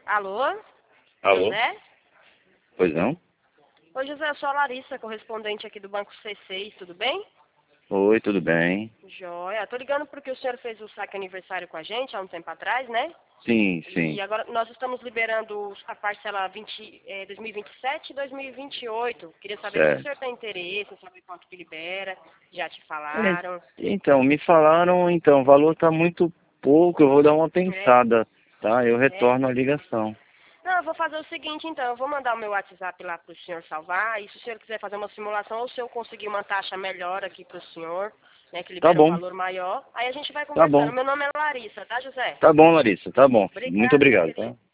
Alô? Alô? José? Pois não? Oi, José, eu sou a Larissa, correspondente aqui do Banco C6, tudo bem? Oi, tudo bem? Joia. Tô ligando porque o senhor fez o saque aniversário com a gente há um tempo atrás, né? Sim, sim. E agora nós estamos liberando a parcela 2027 e 2028. Queria saber se o Certo. senhor tem interesse, saber quanto que libera, já te falaram. Então, me falaram, o valor tá muito pouco, eu vou dar uma É, pensada, tá? Eu é. retorno a ligação. Não, eu vou fazer o seguinte então, eu vou mandar o meu WhatsApp lá para o senhor salvar, e se o senhor quiser fazer uma simulação, ou se eu conseguir uma taxa melhor aqui para o senhor, né, que Tá libera um bom, valor maior, aí a gente vai tá conversando. bom. Meu nome é Larissa, tá, José? Tá bom, Larissa, tá bom. Muito Obrigada, meu obrigado, querido. tá?